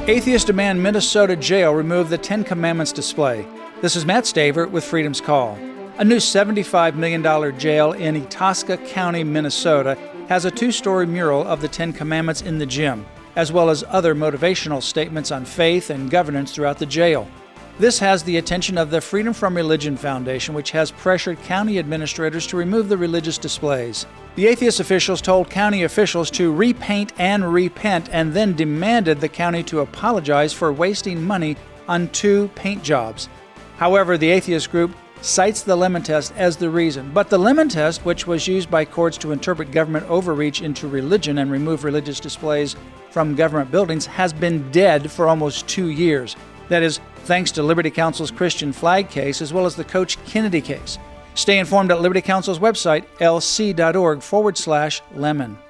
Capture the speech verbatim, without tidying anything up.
Atheists demand Minnesota jail remove the Ten Commandments display. This is Matt Staver with Freedom's Call. A new seventy-five million dollars jail in Itasca County, Minnesota, has a two-story mural of the Ten Commandments in the gym, as well as other motivational statements on faith and governance throughout the jail. This has the attention of the Freedom From Religion Foundation, which has pressured county administrators to remove the religious displays. The atheist officials told county officials to repaint and repent, and then demanded the county to apologize for wasting money on two paint jobs. However, the atheist group cites the lemon test as the reason. But the lemon test, which was used by courts to interpret government overreach into religion and remove religious displays from government buildings, has been dead for almost two years. That is, thanks to Liberty Counsel's Christian flag case as well as the Coach Kennedy case. Stay informed at Liberty Counsel's website, lc.org forward slash lemon.